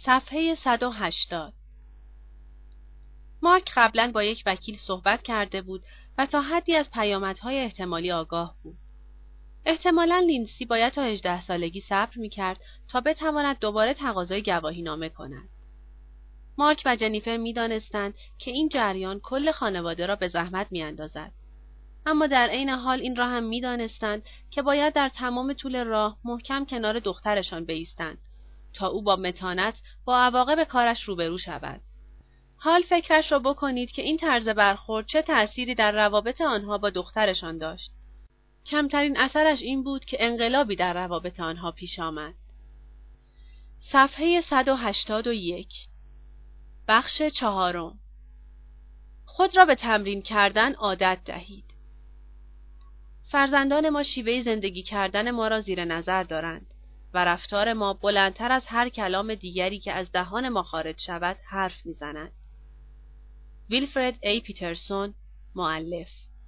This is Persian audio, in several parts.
صفحه 180. مارک قبلا با یک وکیل صحبت کرده بود و تا حدی از پیامدهای احتمالی آگاه بود. احتمالاً لینسی باید تا 18 سالگی صبر می‌کرد تا بتواند دوباره تقاضای گواهینامه کند. مارک و جنیفر می‌دانستند که این جریان کل خانواده را به زحمت می‌اندازد. اما در عین حال این را هم می‌دانستند که باید در تمام طول راه محکم کنار دخترشان بایستند تا او با متانت با عواقب کارش روبرو شود. حال فکرش را بکنید که این طرز برخورد چه تأثیری در روابط آنها با دخترشان داشت. کمترین اثرش این بود که انقلابی در روابط آنها پیش آمد. صفحه 181. بخش 4. خود را به تمرین کردن عادت دهید. فرزندان ما شیوه زندگی کردن ما را زیر نظر دارند و رفتار ما بلندتر از هر کلام دیگری که از دهان ما خارج شود حرف میزنند. ویلفرد ای پیترسون، مؤلف.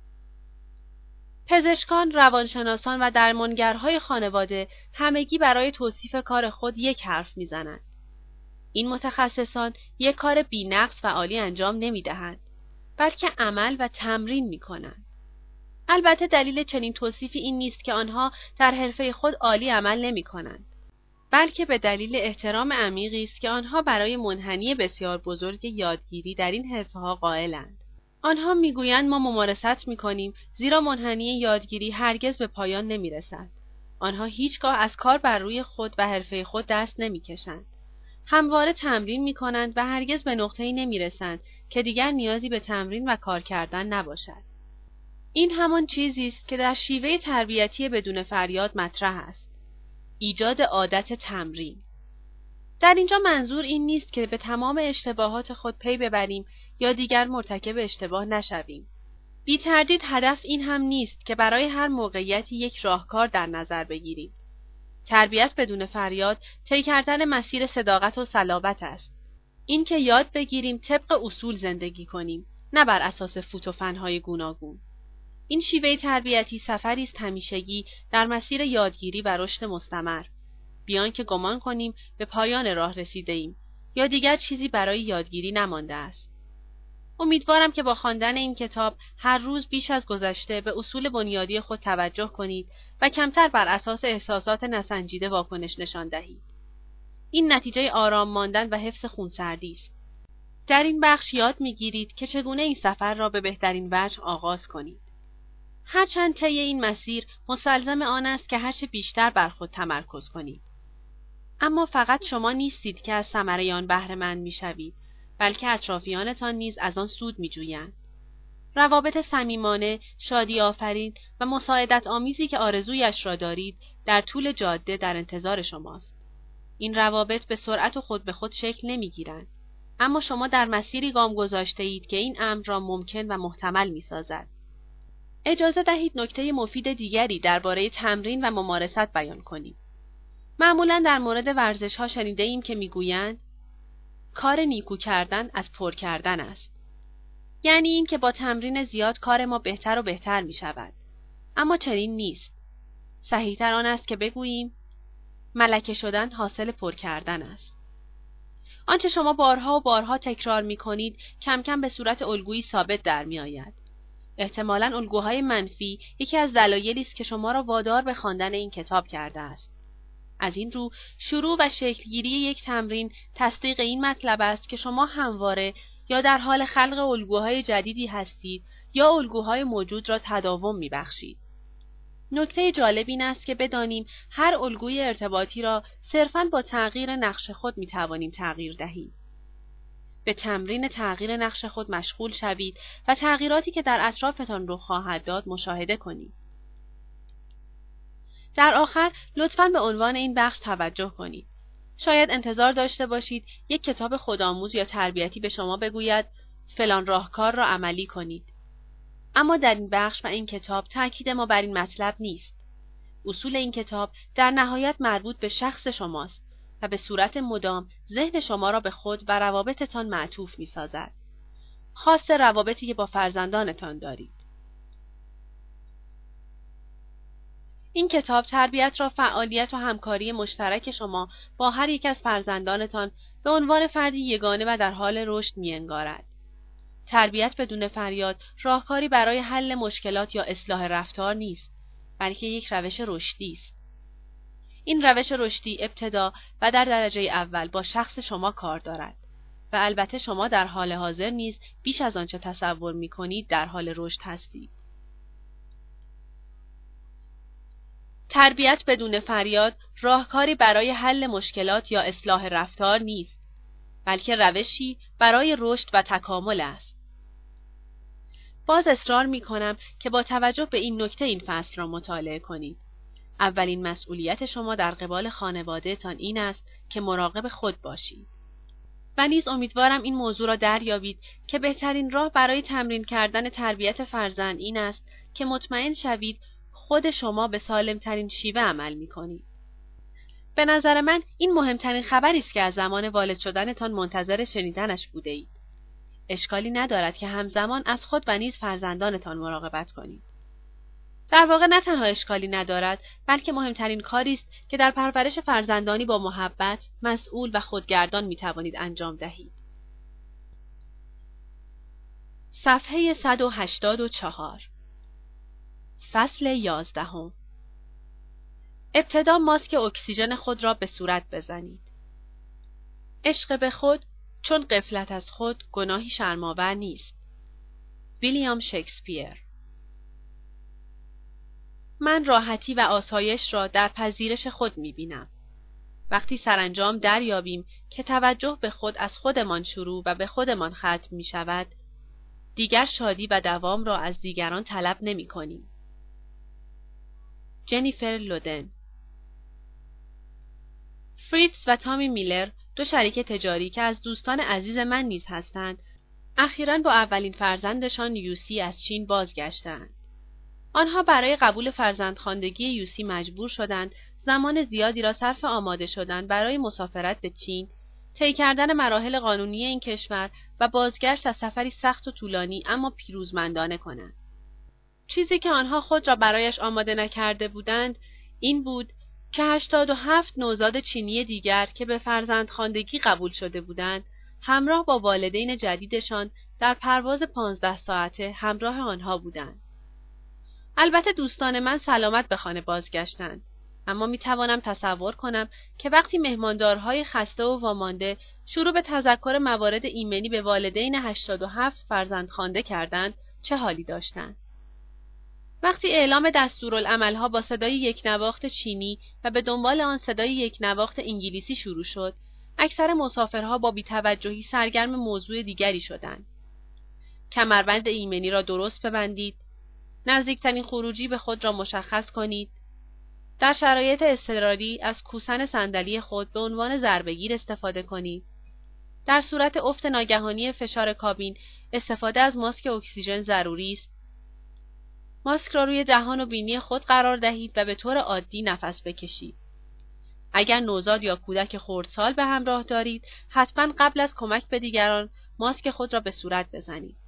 پزشکان، روانشناسان و درمانگرهای خانواده همگی برای توصیف کار خود یک حرف میزنند. این متخصصان یک کار بی‌نقص و عالی انجام نمیدهند، بلکه عمل و تمرین میکنند. البته دلیل چنین توصیفی این نیست که آنها در حرفه خود عالی عمل نمیکنند، بلکه به دلیل احترام عمیقی است که آنها برای منحنی بسیار بزرگ یادگیری در این حرفه‌ها قائلند. آنها میگویند ما ممارست میکنیم زیرا منحنی یادگیری هرگز به پایان نمیرسد. آنها هیچگاه از کار بر روی خود و حرفه خود دست نمیکشند. همواره تمرین میکنند و هرگز به نقطه‌ای نمیرسند که دیگر نیازی به تمرین و کار کردن نباشد. این همان چیزی است که در شیوه تربیتی بدون فریاد مطرح است. ایجاد عادت تمرین. در اینجا منظور این نیست که به تمام اشتباهات خود پی ببریم یا دیگر مرتکب اشتباه نشویم. بی تردید هدف این هم نیست که برای هر موقعیتی یک راهکار در نظر بگیریم. تربیت بدون فریاد طی کردن مسیر صداقت و صلابت است. این که یاد بگیریم طبق اصول زندگی کنیم، نه بر اساس فوت و فن‌های گوناگون. این شیوه تربیتی سفری است همیشگی در مسیر یادگیری و رشد مستمر، بیان که گمان کنیم به پایان راه رسیده ایم یا دیگر چیزی برای یادگیری نمانده است. امیدوارم که با خواندن این کتاب هر روز بیش از گذشته به اصول بنیادی خود توجه کنید و کمتر بر اساس احساسات نسنجیده واکنش نشان دهید. این نتیجه آرام ماندن و حفظ خونسردی است. در این بخش یاد می‌گیرید که چگونه این سفر را به بهترین وجه آغاز کنید. هرچند طی این مسیر مستلزم آن است که هرچه بیشتر بر خود تمرکز کنید. اما فقط شما نیستید که از ثمره آن بهره مند می‌شوید، بلکه اطرافیانتان نیز از آن سود می‌جویند. روابط صمیمانه، شادی آفرین و مساعدت آمیزی که آرزویش را دارید در طول جاده در انتظار شماست. این روابط به سرعت و خود به خود شکل نمی‌گیرند، اما شما در مسیری گام گذاشته‌اید که این امر را ممکن و محتمل می‌سازد. اجازه دهید نکته مفید دیگری درباره تمرین و ممارست بیان کنیم. معمولاً در مورد ورزش‌ها شنیده ایم که می‌گویند کار نیکو کردن از پر کردن است. یعنی این که با تمرین زیاد کار ما بهتر و بهتر می‌شود. اما چنین نیست. صحیح‌تر آن است که بگوییم ملکه شدن حاصل پر کردن است. آنچه شما بارها و بارها تکرار می‌کنید کم کم به صورت الگویی ثابت در می‌آید. احتمالاً الگوهای منفی یکی از دلایلی است که شما را وادار به خواندن این کتاب کرده است. از این رو شروع و شکلگیری یک تمرین تصدیق این مطلب است که شما همواره یا در حال خلق الگوهای جدیدی هستید یا الگوهای موجود را تداوم می‌بخشید. نکته جالب این است که بدانیم هر الگوی ارتباطی را صرفاً با تغییر نقش خود می‌توانیم تغییر دهیم. به تمرین تغییر نقش خود مشغول شوید و تغییراتی که در اطرافتان رخ خواهد داد مشاهده کنید. در آخر لطفاً به عنوان این بخش توجه کنید. شاید انتظار داشته باشید یک کتاب خودآموز یا تربیتی به شما بگوید فلان راهکار را عملی کنید. اما در این بخش و این کتاب تاکید ما بر این مطلب نیست. اصول این کتاب در نهایت مربوط به شخص شماست و به صورت مدام ذهن شما را به خود و روابطتان معطوف می‌سازد. خاص روابطی که با فرزندانتان دارید. این کتاب تربیت را فعالیت و همکاری مشترک شما با هر یک از فرزندانتان به عنوان فردی یگانه و در حال رشد می‌انگارد. تربیت بدون فریاد راهکاری برای حل مشکلات یا اصلاح رفتار نیست، بلکه یک روش رشدی است. این روش رشدی ابتدا و در درجه اول با شخص شما کار دارد و البته شما در حال حاضر نیز بیش از آنچه تصور می‌کنید در حال رشد هستید. تربیت بدون فریاد راهکاری برای حل مشکلات یا اصلاح رفتار نیست، بلکه روشی برای رشد و تکامل است. باز اصرار می‌کنم که با توجه به این نکته این فصل را مطالعه کنید. اولین مسئولیت شما در قبال خانواده‌تان این است که مراقب خود باشید. و نیز امیدوارم این موضوع را دریابید که بهترین راه برای تمرین کردن تربیت فرزند این است که مطمئن شوید خود شما به سالمترین شیوه عمل می‌کنید. به نظر من این مهمترین خبری است که از زمان والد شدنتان منتظر شنیدنش بوده‌اید. اشکالی ندارد که همزمان از خود و نیز فرزندانتان مراقبت کنید. در واقع نه تنها اشکالی ندارد، بلکه مهمترین کاری است که در پرورش فرزندانی با محبت، مسئول و خودگردان می‌توانید انجام دهید. صفحه 184 فصل 11 ابتدا ماسک اکسیژن خود را به صورت بزنید. عشق به خود چون غفلت از خود گناهی شرم‌آور نیست. ویلیام شکسپیر. من راحتی و آسایش را در پذیرش خود می‌بینم. وقتی سرانجام دریابیم که توجه به خود از خودمان شروع و به خودمان ختم می‌شود، دیگر شادی و دوام را از دیگران طلب نمی‌کنیم. جنیفر لودن. فریتز و تامی میلر، دو شریک تجاری که از دوستان عزیز من نیز هستند، اخیراً با اولین فرزندشان یوسی از چین بازگشتند. آنها برای قبول فرزندخواندگی یوسی مجبور شدند زمان زیادی را صرف آماده شدن برای مسافرت به چین، طی کردن مراحل قانونی این کشور و بازگشت از سفری سخت و طولانی اما پیروزمندانه کنند. چیزی که آنها خود را برایش آماده نکرده بودند این بود که 87 نوزاد چینی دیگر که به فرزندخواندگی قبول شده بودند همراه با والدین جدیدشان در پرواز 15 ساعته همراه آنها بودند. البته دوستان من سلامت به خانه بازگشتند، اما می توانم تصور کنم که وقتی مهماندارهای خسته و وامانده شروع به تذکر موارد ایمنی به والدین 87 فرزند خوانده کردند چه حالی داشتند. وقتی اعلام دستورالعملها با صدای یک نواخت چینی و به دنبال آن صدای یک نواخت انگلیسی شروع شد، اکثر مسافرها با بی‌توجهی سرگرم موضوع دیگری شدند. کمربند ایمنی را درست ببندید، نزدیکترین خروجی به خود را مشخص کنید، در شرایط اضطراری از کوسن صندلی خود به عنوان ضربه‌گیر استفاده کنید. در صورت افت ناگهانی فشار کابین استفاده از ماسک اکسیژن ضروری است. ماسک را روی دهان و بینی خود قرار دهید و به طور عادی نفس بکشید. اگر نوزاد یا کودک خردسال به همراه دارید، حتما قبل از کمک به دیگران ماسک خود را به صورت بزنید.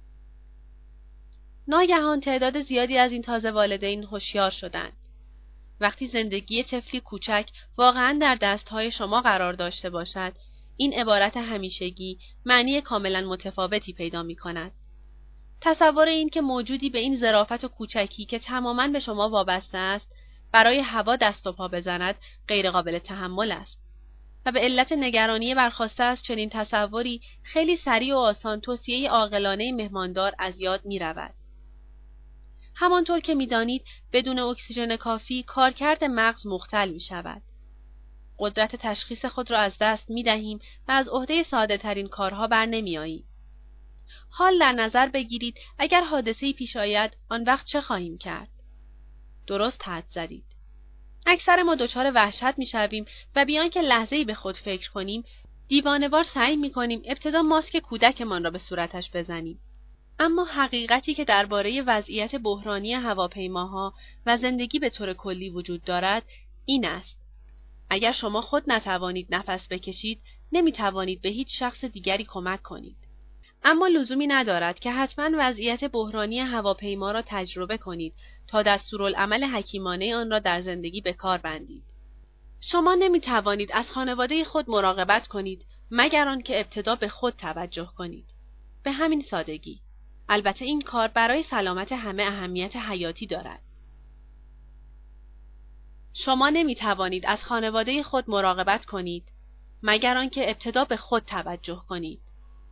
ناگهان تعداد زیادی از این تازه والدین هوشیار شدند. وقتی زندگی طفلی کوچک واقعاً در دستهای شما قرار داشته باشد، این عبارت همیشگی معنی کاملاً متفاوتی پیدا می‌کند. تصور این که موجودی به این ظرافت و کوچکی که تماماً به شما وابسته است، برای هوا دست و پا بزند، غیرقابل تحمل است. و به علت نگرانی برخاسته از چنین تصوری، خیلی سریع و آسان توصیه عاقلانه مهماندار از یاد می‌رود. همانطور که می‌دانید، بدون اکسیژن کافی کارکرد مغز مختل می‌شود. قدرت تشخیص خود را از دست می‌دهیم و از عهده ساده‌ترین کارها برنمی‌آییم. حال در نظر بگیرید اگر حادثه‌ای پیش آید، آن وقت چه خواهیم کرد؟ درست حد زدید. اکثر ما دچار وحشت می‌شویم و بیان که لحظه‌ای به خود فکر کنیم، دیوانه‌وار سعی می‌کنیم ابتدا ماسک کودکمان را به صورتش بزنیم. اما حقیقتی که درباره وضعیت بحرانی هواپیماها و زندگی به طور کلی وجود دارد این است: اگر شما خود نتوانید نفس بکشید، نمی‌توانید به هیچ شخص دیگری کمک کنید. اما لزومی ندارد که حتما وضعیت بحرانی هواپیما را تجربه کنید تا دستورالعمل حکیمانه آن را در زندگی به کار بندید. شما نمی توانید از خانواده خود مراقبت کنید مگر آنکه ابتدا به خود توجه کنید. به همین سادگی. البته این کار برای سلامت همه اهمیت حیاتی دارد. شما نمی توانید از خانواده خود مراقبت کنید مگر آنکه ابتدا به خود توجه کنید.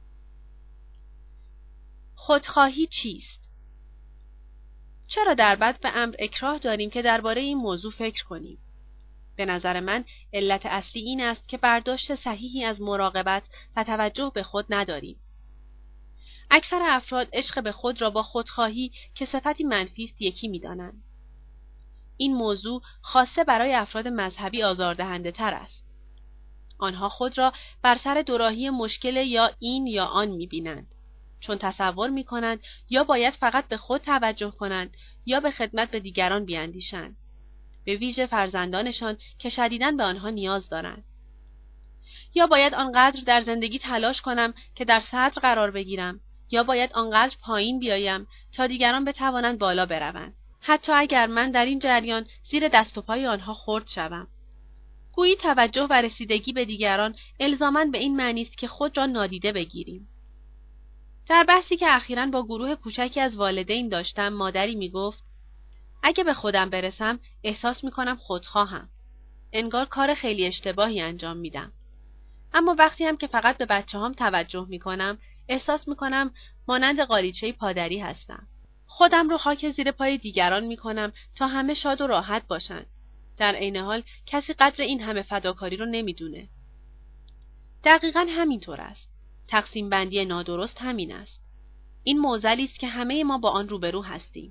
خودخواهی چیست؟ چرا در بدء امر اکراه داریم که درباره این موضوع فکر کنیم؟ به نظر من علت اصلی این است که برداشت صحیحی از مراقبت و توجه به خود نداریم. اکثر افراد عشق به خود را با خودخواهی که صفتی منفی است یکی می‌دانند. این موضوع خاصه برای افراد مذهبی آزاردهنده تر است. آنها خود را بر سر دوراهی مشکل یا این یا آن می‌بینند، چون تصور می‌کنند یا باید فقط به خود توجه کنند یا به خدمت به دیگران بیاندیشند، به ویژه فرزندانشان که شدیداً به آنها نیاز دارند. یا باید آنقدر در زندگی تلاش کنم که در صدر قرار بگیرم، یا باید آنقدر پایین بیایم تا دیگران بتوانند بالا بروند، حتی اگر من در این جریان زیر دست و پای آنها خرد شوم. گویی توجه و رسیدگی به دیگران الزاماً به این معنی است که خود را نادیده بگیریم. در بحثی که اخیراً با گروه کوچکی از والدین داشتم، مادری میگفت: اگه به خودم برسم احساس میکنم خودخواهم. انگار کار خیلی اشتباهی انجام میدم. اما وقتی هم که فقط به بچه‌هام توجه میکنم، احساس میکنم مانند قالیچه پادری هستم. خودم رو خاک زیر پای دیگران میکنم تا همه شاد و راحت باشن. در عین حال کسی قدر این همه فداکاری رو نمیدونه. دقیقاً همینطور است. تقسیم بندی نادرست همین است. این معضلی است که همه ما با آن روبرو هستیم.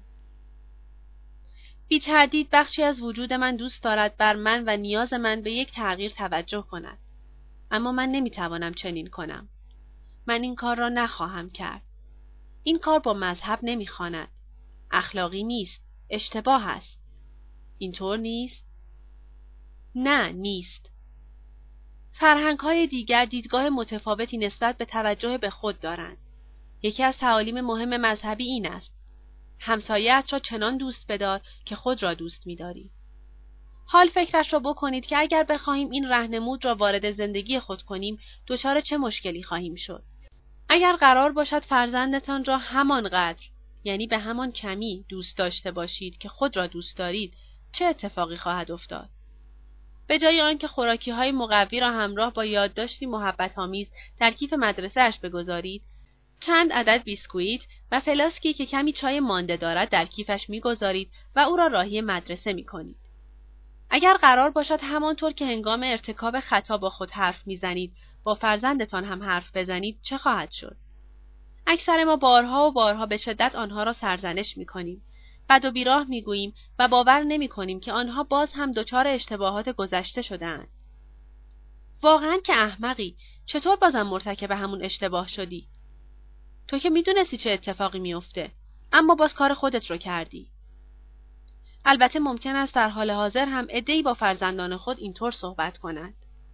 بی تردید بخشی از وجود من دوست دارد بر من و نیاز من به یک تغییر توجه کند. اما من نمیتوانم چنین کنم. من این کار را نخواهم کرد. این کار با مذهب نمیخواند. اخلاقی نیست. اشتباه است. اینطور نیست؟ نه، نیست. فرهنگ‌های دیگر دیدگاه متفاوتی نسبت به توجه به خود دارند. یکی از تعالیم مهم مذهبی این است: همسایه‌ات را چنان دوست بدار که خود را دوست می‌داری. حال فکرش را بکنید که اگر بخواهیم این راهنمود را وارد زندگی خود کنیم، دچار چه مشکلی خواهیم شد. اگر قرار باشد فرزندتان را همانقدر، یعنی به همان کمی دوست داشته باشید که خود را دوست دارید، چه اتفاقی خواهد افتاد؟ به جای آنکه خوراکی‌های مقوی را همراه با یادداشتی محبت‌آمیز در کیف مدرسه‌اش بگذارید، چند عدد بیسکویت و فلاسکی که کمی چای مانده دارد در کیفش می‌گذارید و او را راهی مدرسه می‌کنید. اگر قرار باشد همانطور که هنگام ارتکاب خطا با خود حرف می‌زنید، با فرزندتان هم حرف بزنید، چه خواهد شد؟ اکثر ما بارها و بارها به شدت آنها را سرزنش می‌کنیم، بد و بیراه می‌گوییم و باور نمی‌کنیم که آنها باز هم دچار اشتباهات گذشته شده‌اند. واقعاً که احمقی، چطور بازم مرتکب همون اشتباه شدی؟ تو که می‌دونستی چه اتفاقی می‌افته، اما باز کار خودت رو کردی. البته ممکن است در حال حاضر هم عده‌ای با فرزندان خود اینطور صحبت کنند.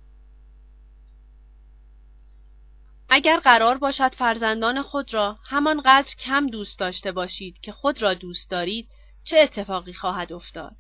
اگر قرار باشد فرزندان خود را همانقدر کم دوست داشته باشید که خود را دوست دارید، چه اتفاقی خواهد افتاد؟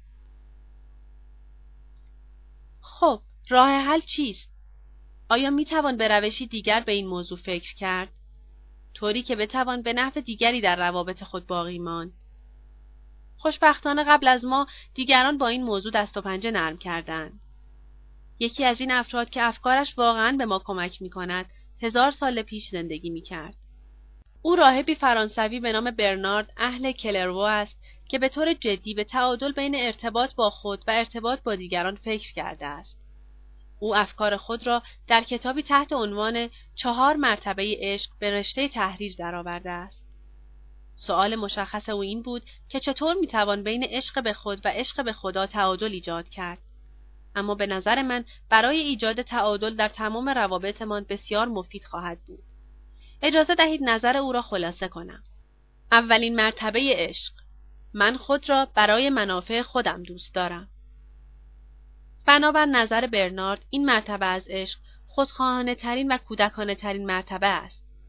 خب، راه حل چیست؟ آیا میتوان به روشی دیگر به این موضوع فکر کرد؟ طوری که بتوان به نفع دیگری در روابط خود باقی ماند؟ خوشبختانه قبل از ما دیگران با این موضوع دست و پنجه نرم کردند. یکی از این افراد که افکارش واقعاً به ما کمک می‌کند، 1000 سال پیش زندگی می‌کرد. او راهبی فرانسوی به نام برنارد اهل کلرو است که به طور جدی به تعادل بین ارتباط با خود و ارتباط با دیگران فکر کرده است. او افکار خود را در کتابی تحت عنوان 4 مرتبه عشق به رشته تحریر درآورده است. سؤال مشخص او این بود که چطور میتوان بین عشق به خود و عشق به خدا تعادل ایجاد کرد. اما به نظر من برای ایجاد تعادل در تمام روابطمان بسیار مفید خواهد بود. اجازه دهید نظر او را خلاصه کنم. اولین مرتبه عشق: من خود را برای منافع خودم دوست دارم. بنابر نظر برنارد این مرتبه از عشق خودخواهانه ترین و کودکانه ترین مرتبه است.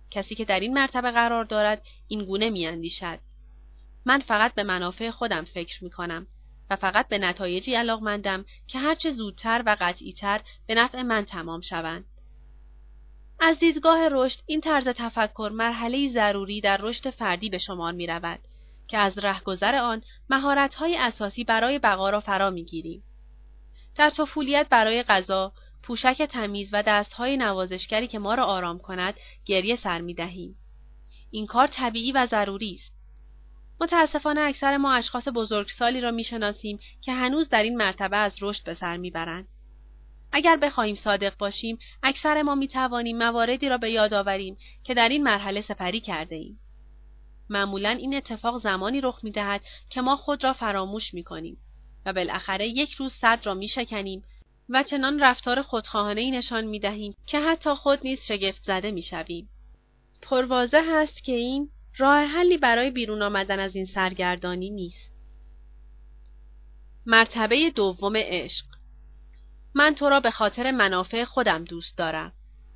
کسی که در این مرتبه قرار دارد این گونه می‌اندیشد: من فقط به منافع خودم فکر می‌کنم و فقط به نتایجی علاقمندم که هرچه زودتر و قطعی‌تر به نفع من تمام شوند. از دیدگاه رشد، این طرز تفکر مرحله‌ای ضروری در رشد فردی به شمار می‌رود که از رهگذر آن مهارت‌های اساسی برای بقا را فرا می‌گیریم. در طفولیت برای غذا، پوشک تمیز و دست‌های نوازشگری که ما را آرام کند، گریه سر می‌دهیم. این کار طبیعی و ضروری است. متاسفانه اکثر ما اشخاص بزرگسالی را می‌شناسیم که هنوز در این مرتبه از رشد به سر می‌برند. اگر بخواهیم صادق باشیم، اکثر ما می‌توانیم مواردی را به یاد آوریم که در این مرحله سپری کرده‌ایم. معمولاً این اتفاق زمانی رخ می‌دهد که ما خود را فراموش می‌کنیم و بالاخره یک روز صد را می‌شکنیم و چنان رفتار خودخواهانه‌ای نشان می‌دهیم که حتی خود نیز شگفت زده می‌شویم. پرواضح است که این راه حلی برای بیرون آمدن از این سرگردانی نیست. مرتبه دوم عشق. من تو را به خاطر منافع خودم دوست دارم.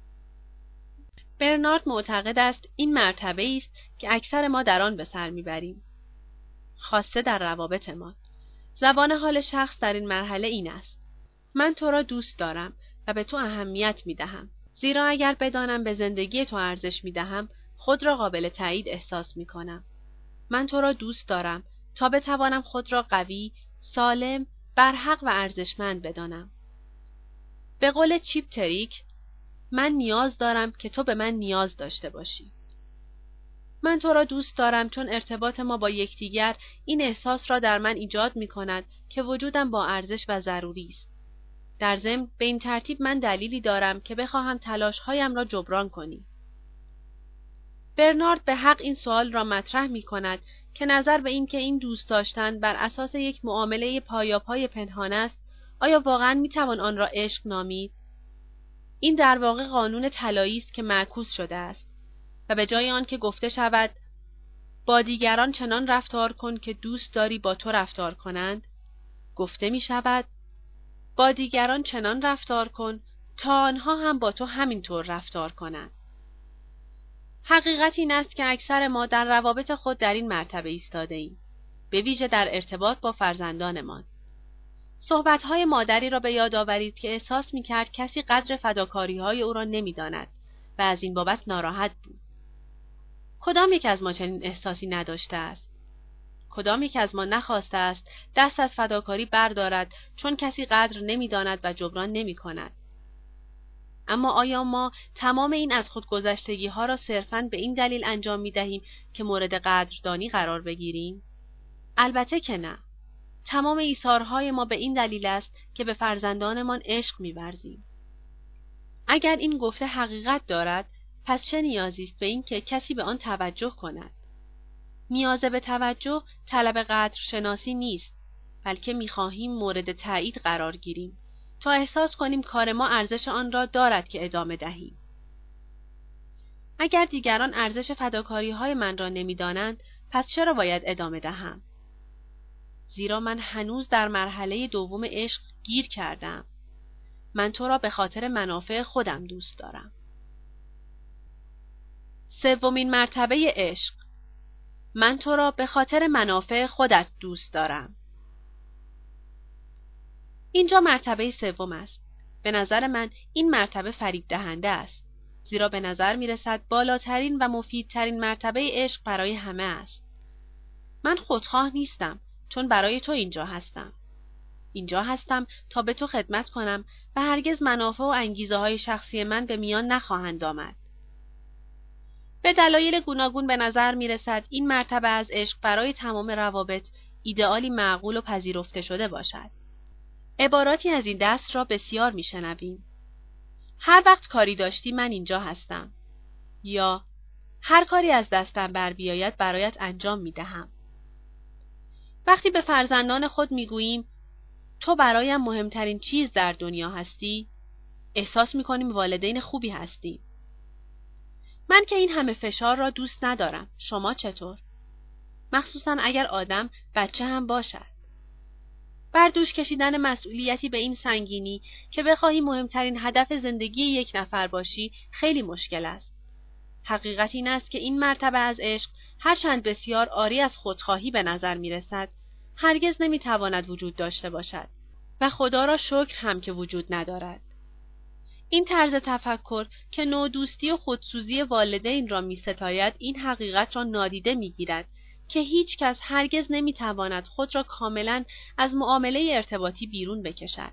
برنارد معتقد است این مرتبه است که اکثر ما در آن به سر میبریم. خاصه در روابطمان. زبان حال شخص در این مرحله این است: من تو را دوست دارم و به تو اهمیت میدهم، زیرا اگر بدانم به زندگی تو ارزش میدهم، خود را قابل تایید احساس میکنم. من تو را دوست دارم تا بتوانم خود را قوی، سالم، برحق و ارزشمند بدانم. به قول چیپ تریک، من نیاز دارم که تو به من نیاز داشته باشی. من تو را دوست دارم چون ارتباط ما با یکدیگر این احساس را در من ایجاد می کند که وجودم با ارزش و ضروری است. در ضمن به این ترتیب من دلیلی دارم که بخواهم تلاش‌هایم را جبران کنی. برنارد به حق این سوال را مطرح می کند که نظر به این که این دوست داشتن بر اساس یک معامله پایاپای پنهان است، آیا واقعاً می توان آن را عشق نامید؟ این در واقع قانون طلایی است که معکوس شده است و به جای آن که گفته شود با دیگران چنان رفتار کن که دوست داری با تو رفتار کنند، گفته می شود با دیگران چنان رفتار کن تا آنها هم با تو همینطور رفتار کنند. حقیقت این است که اکثر ما در روابط خود در این مرتبه ایستاده ایم، به ویژه در ارتباط با فرزندانمان. صحبت‌های مادری را به یاد آورید که احساس می‌کرد کسی قدر فداکاری‌های او را نمی‌داند و از این بابت ناراحت بود. کدام یک از ما چنین احساسی نداشته است؟ کدام یک از ما نخواسته است دست از فداکاری بردارد چون کسی قدر نمی‌داند و جبران نمی‌کند؟ اما آیا ما تمام این از خودگذشتگی‌ها را صرفاً به این دلیل انجام می‌دهیم که مورد قدردانی قرار بگیریم؟ البته که نه. تمام ایثارهای ما به این دلیل است که به فرزندانمان عشق می‌ورزیم. اگر این گفته حقیقت دارد، پس چه نیازی است به این که کسی به آن توجه کند؟ نیاز به توجه طلب قدرشناسی نیست، بلکه می‌خواهیم مورد تایید قرار گیریم تا احساس کنیم کار ما ارزش آن را دارد که ادامه دهیم. اگر دیگران ارزش فداکاری‌های من را نمی‌دانند، پس چرا باید ادامه دهم؟ زیرا من هنوز در مرحله دوم عشق گیر کردم. من تو را به خاطر منافع خودم دوست دارم. سومین مرتبه عشق. من تو را به خاطر منافع خودت دوست دارم. اینجا مرتبه سوم است. به نظر من این مرتبه فریب دهنده است. زیرا به نظر می رسد بالاترین و مفیدترین مرتبه عشق برای همه است. من خودخواه نیستم چون برای تو اینجا هستم. اینجا هستم تا به تو خدمت کنم و هرگز منافع و انگیزه های شخصی من به میان نخواهند آمد. به دلایل گوناگون به نظر می رسد این مرتبه از عشق برای تمام روابط ایدئالی معقول و پذیرفته شده باشد. عباراتی از این دست را بسیار می شنویم. هر وقت کاری داشتی من اینجا هستم. یا هر کاری از دستم بر بیاید برایت انجام می دهم. وقتی به فرزندان خود می گوییم تو برایم مهمترین چیز در دنیا هستی، احساس می کنیم والدین خوبی هستیم. من که این همه فشار را دوست ندارم. شما چطور؟ مخصوصاً اگر آدم بچه هم باشد. بر دوش کشیدن مسئولیتی به این سنگینی که بخواهی مهمترین هدف زندگی یک نفر باشی خیلی مشکل است. حقیقت این است که این مرتبه از عشق هرچند بسیار عاری از خودخواهی به نظر می رسد، هرگز نمی تواند وجود داشته باشد و خدا را شکر هم که وجود ندارد. این طرز تفکر که نودوستی و خودسوزی والدین را می ستاید، این حقیقت را نادیده می گیرد که هیچ کس هرگز نمی تواند خود را کاملا از معامله ارتباطی بیرون بکشد.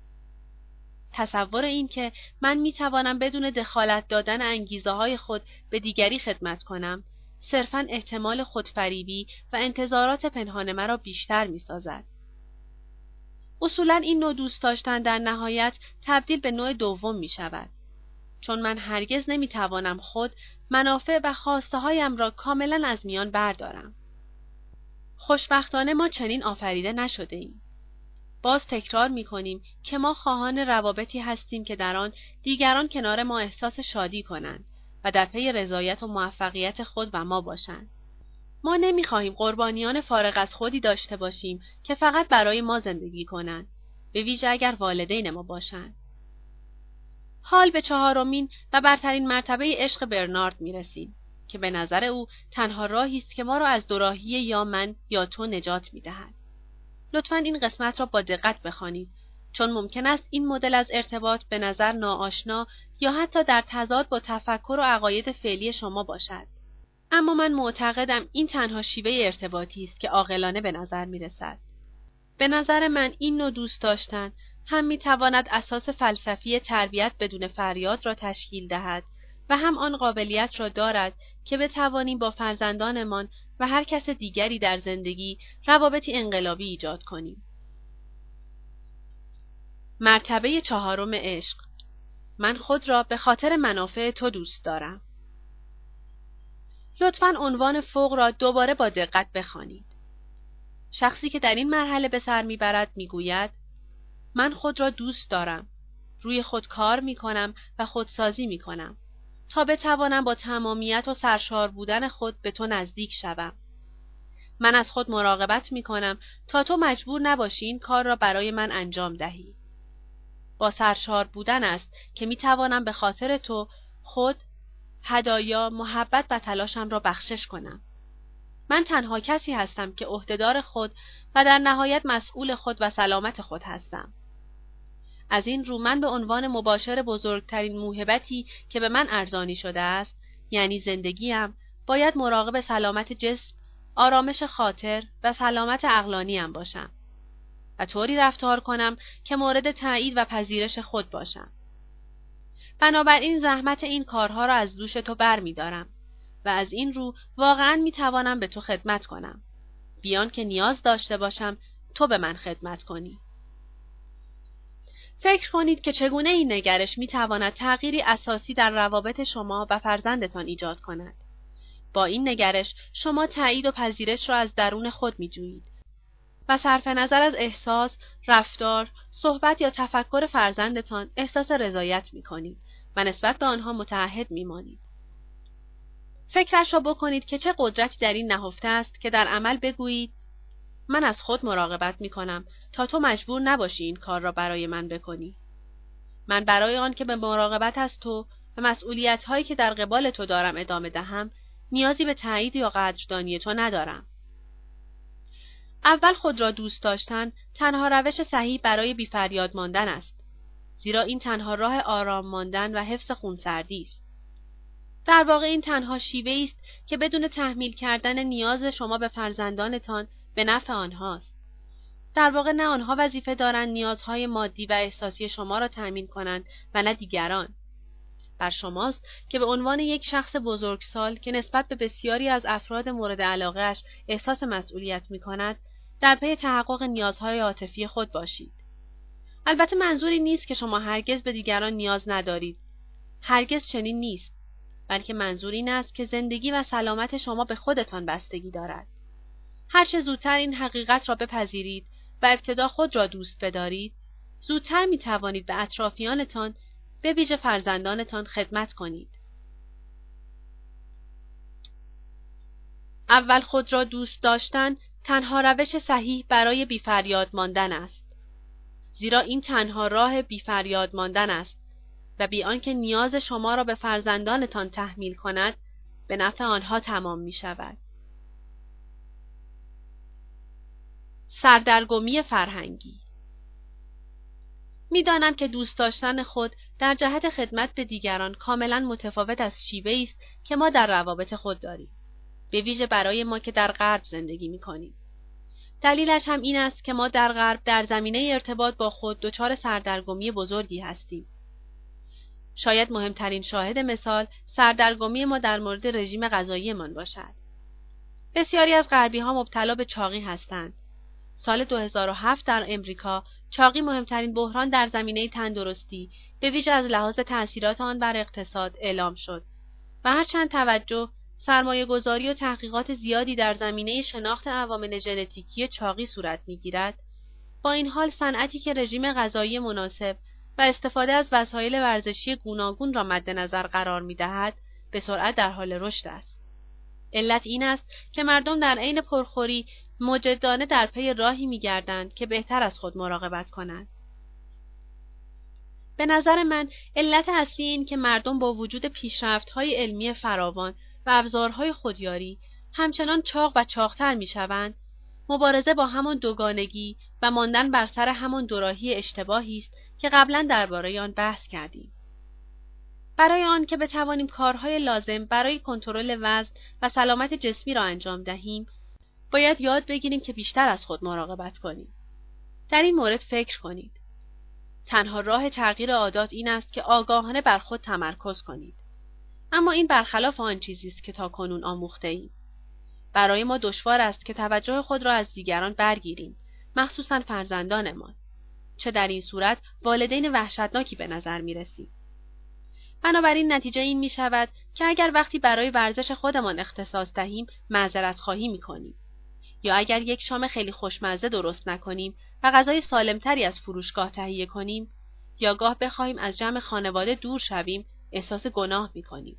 تصور این که من می توانم بدون دخالت دادن انگیزه های خود به دیگری خدمت کنم، صرفاً احتمال خودفریبی و انتظارات پنهان مرا بیشتر می سازد. اصولاً این نوع دوست داشتن در نهایت تبدیل به نوع دوم می شود، چون من هرگز نمی توانم خود، منافع و خواسته هایم را کاملاً از میان بردارم. خوشبختانه ما چنین آفریده نشده ایم. باز تکرار می کنیم که ما خواهان روابطی هستیم که در آن دیگران کنار ما احساس شادی کنند و در پی رضایت و موفقیت خود و ما باشند. ما نمی خواهیم قربانیان فارغ از خودی داشته باشیم که فقط برای ما زندگی کنند، به ویژه اگر والدین ما باشند. حال به چهارمین و برترین مرتبه عشق برنارد می رسیم که به نظر او تنها راهی است که ما را از دوراهی یا من یا تو نجات می دهد. لطفاً این قسمت را با دقت بخوانید، چون ممکن است این مدل از ارتباط به نظر ناآشنا یا حتی در تضاد با تفکر و عقاید فعلی شما باشد. اما من معتقدم این تنها شیوه ارتباطی است که عاقلانه به نظر می رسد. به نظر من این نوع دوست داشتن هم می تواند اساس فلسفی تربیت بدون فریاد را تشکیل دهد و هم آن قابلیت را دارد که بتوانیم با فرزندانمان و هر کس دیگری در زندگی روابطی انقلابی ایجاد کنیم. مرتبه چهارم عشق. من خود را به خاطر منافع تو دوست دارم. لطفاً عنوان فوق را دوباره با دقت بخوانید. شخصی که در این مرحله به سر میبرد میگوید: من خود را دوست دارم. روی خود کار میکنم و خودسازی میکنم تا بتوانم با تمامیت و سرشار بودن خود به تو نزدیک شوم. من از خود مراقبت میکنم تا تو مجبور نباشی این کار را برای من انجام دهی. با سرشار بودن است که میتوانم به خاطر تو خود، هدایا، محبت و تلاشم را بخشش کنم. من تنها کسی هستم که عهدهدار خود و در نهایت مسئول خود و سلامت خود هستم. از این رو من به عنوان مباشر بزرگترین موهبتی که به من ارزانی شده است، یعنی زندگیم، باید مراقب سلامت جسم، آرامش خاطر و سلامت عقلانیم باشم و طوری رفتار کنم که مورد تایید و پذیرش خود باشم. بنابراین زحمت این کارها را از دوش تو بر می دارم و از این رو واقعاً می توانم به تو خدمت کنم، بیان که نیاز داشته باشم تو به من خدمت کنی. فکر کنید که چگونه این نگرش می تواند تغییری اساسی در روابط شما و فرزندتان ایجاد کند. با این نگرش شما تایید و پذیرش را از درون خود می جویید و صرف نظر از احساس، رفتار، صحبت یا تفکر فرزندتان احساس رضایت می کنید و نسبت به آنها متعهد می مانید. فکرش را بکنید که چه قدرتی در این نهفته است که در عمل بگویید: من از خود مراقبت می کنم تا تو مجبور نباشی این کار را برای من بکنی. من برای آن که به مراقبت از تو و مسئولیت هایی که در قبال تو دارم ادامه دهم، نیازی به تایید یا قدردانی تو ندارم. اول خود را دوست داشتن تنها روش صحیح برای بی‌فریاد ماندن است، زیرا این تنها راه آرام ماندن و حفظ خونسردی است. در واقع این تنها شیوه‌ای است که بدون تحمیل کردن نیاز شما به فرزندانتان به نفع آنهاست. در واقع نه آنها وظیفه دارند نیازهای مادی و احساسی شما را تأمین کنند و نه دیگران. بر شماست که به عنوان یک شخص بزرگسال که نسبت به بسیاری از افراد مورد علاقه‌اش احساس مسئولیت می‌کند، در پی تحقق نیازهای عاطفی خود باشید. البته منظوری نیست که شما هرگز به دیگران نیاز ندارید. هرگز چنین نیست. بلکه منظور این است که زندگی و سلامت شما به خودتان بستگی دارد. هرچه زودتر این حقیقت را بپذیرید و ابتدا خود را دوست بدارید، زودتر می توانید به اطرافیانتان، به ویژه فرزندانتان خدمت کنید. اول خود را دوست داشتن تنها روش صحیح برای بی‌فریاد ماندن است. زیرا این تنها راه بی‌فریاد ماندن است و بی آنکه نیاز شما را به فرزندانتان تحمیل کند، به نفع آنها تمام می شود. سردرگمی فرهنگی. می‌دانم که دوست داشتن خود در جهت خدمت به دیگران کاملا متفاوت از شیوه‌ای است که ما در روابط خود داریم، به ویژه برای ما که در غرب زندگی می‌کنیم. دلیلش هم این است که ما در غرب در زمینه ارتباط با خود دچار سردرگمی بزرگی هستیم. شاید مهمترین شاهد مثال سردرگمی ما در مورد رژیم غذایی‌مان باشد. بسیاری از غربی‌ها مبتلا به چاقی هستند. سال 2007 در امریکا چاقی مهمترین بحران در زمینه تندرستی به ویژه از لحاظ تأثیرات آن بر اقتصاد اعلام شد و هرچند توجه، سرمایه‌گذاری و تحقیقات زیادی در زمینه شناخت عوامل ژنتیکی چاقی صورت می‌گیرد، با این حال صنعتی که رژیم غذایی مناسب و استفاده از وسایل ورزشی گوناگون را مد نظر قرار می‌دهد، به سرعت در حال رشد است. علت این است که مردم در عین پرخوری مجدانه در پی راهی می‌گردند که بهتر از خود مراقبت کنند. به نظر من علت اصلی این که مردم با وجود پیشرفت‌های علمی فراوان و ابزارهای خودیاری همچنان چاق و چاق‌تر می‌شوند، مبارزه با همان دوگانگی و ماندن بر سر همان دوراهی اشتباهی است که قبلا درباره آن بحث کردیم. برای آن که بتوانیم کارهای لازم برای کنترل وزن و سلامت جسمی را انجام دهیم، باید یاد بگیریم که بیشتر از خود مراقبت کنیم. در این مورد فکر کنید. تنها راه تغییر عادات این است که آگاهانه بر خود تمرکز کنید. اما این برخلاف آن چیزی است که تاکنون آموخته‌ایم. برای ما دشوار است که توجه خود را از دیگران برگیریم، مخصوصاً فرزندانمان. چه در این صورت والدین وحشتناکی به نظر می‌رسیم. بنابراین نتیجه این می‌شود که اگر وقتی برای ورزش خودمان اختصاص دهیم، معذرت خواهی می‌کنیم. یا اگر یک شام خیلی خوشمزه درست نکنیم و غذای سالمتری از فروشگاه تهیه کنیم، یا گاه بخواهیم از جمع خانواده دور شویم، احساس گناه می‌کنیم.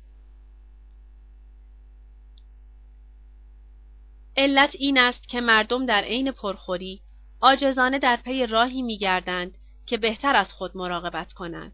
علت این است که مردم در عین پرخوری عاجزانه در پی راهی می‌گردند که بهتر از خود مراقبت کنند.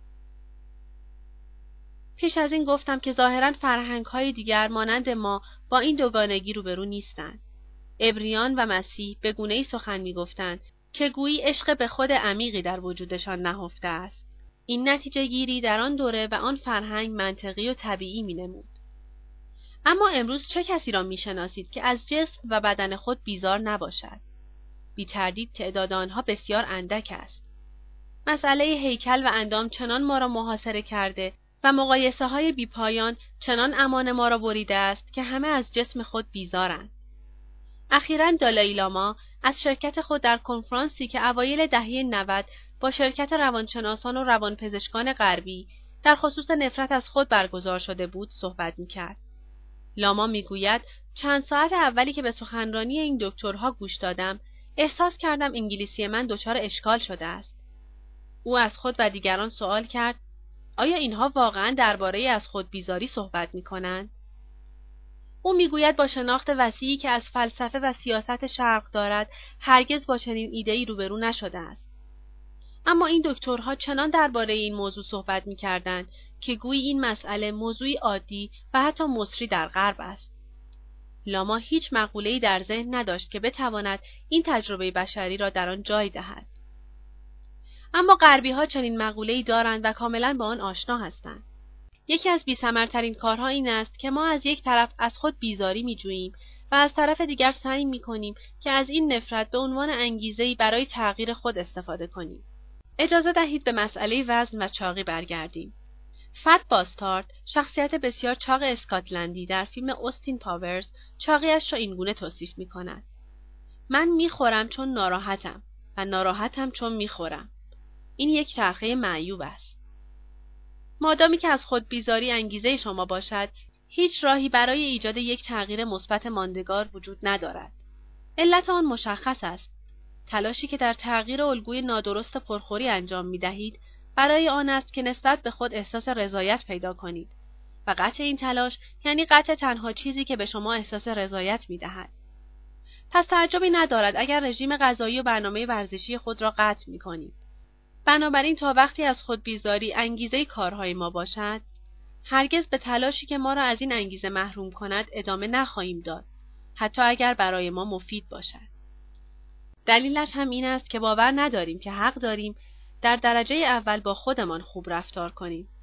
پیش از این گفتم که ظاهراً فرهنگ‌های دیگر مانند ما با این دوگانگی روبرو نیستند. عبریان و مسیح به گونه‌ای سخن می‌گفتند که گویی عشق به خود عمیقی در وجودشان نهفته است. این نتیجه گیری در آن دوره و آن فرهنگ منطقی و طبیعی می‌نمود. اما امروز چه کسی را می‌شناسید که از جسم و بدن خود بیزار نباشد؟ بی تردید تعداد آنها بسیار اندک است. مسئله هیکل و اندام چنان ما را محاصره کرده و مقایسه‌های بی‌پایان چنان امان ما را بریده است که همه از جسم خود بیزارند. اخیراً دالای لاما از شرکت خود در کنفرانسی که اوایل دهه 90 با شرکت روانشناسان و روانپزشکان غربی در خصوص نفرت از خود برگزار شده بود صحبت می‌کرد. لاما می‌گوید چند ساعت اولی که به سخنرانی این دکترها گوش دادم، احساس کردم انگلیسی من دچار اشکال شده است. او از خود و دیگران سوال کرد: آیا اینها واقعاً درباره از خود بیزاری صحبت می‌کنند؟ او میگوید با شناخت وسیعی که از فلسفه و سیاست شرق دارد، هرگز با چنین ایده‌ای روبرو نشده است. اما این دکترها چنان درباره این موضوع صحبت می‌کردند که گویی این مسئله موضوعی عادی و حتی مصری در غرب است. لاما هیچ مقوله‌ای در ذهن نداشت که بتواند این تجربه بشری را در آن جای دهد. اما غربی‌ها چنین مقوله‌ای دارند و کاملاً با آن آشنا هستند. یکی از بی‌ثمرترین کارها این است که ما از یک طرف از خود بیزاری می‌جوییم و از طرف دیگر سعی می‌کنیم که از این نفرت به عنوان انگیزه‌ای برای تغییر خود استفاده کنیم. اجازه دهید به مسئله وزن و چاقی برگردیم. فت باستارد، شخصیت بسیار چاق اسکاتلندی در فیلم اوستین پاورز، چاقیش را اینگونه توصیف می‌کند: من می‌خورم چون ناراحتم و ناراحتم چون می‌خورم. این یک چرخه معیوب است. مادامی که از خود بیزاری انگیزه شما باشد، هیچ راهی برای ایجاد یک تغییر مثبت ماندگار وجود ندارد. علت آن مشخص است. تلاشی که در تغییر الگوی نادرست پرخوری انجام می‌دهید، برای آن است که نسبت به خود احساس رضایت پیدا کنید و قطع این تلاش یعنی قطع تنها چیزی که به شما احساس رضایت می‌دهد. پس تعجبی ندارد اگر رژیم غذایی و برنامه ورزشی خود را قطع می‌کنید. بنابراین تا وقتی از خود بیزاری انگیزه کارهای ما باشد، هرگز به تلاشی که ما را از این انگیزه محروم کند ادامه نخواهیم داد، حتی اگر برای ما مفید باشد. دلیلش هم این است که باور نداریم که حق داریم در درجه اول با خودمان خوب رفتار کنیم.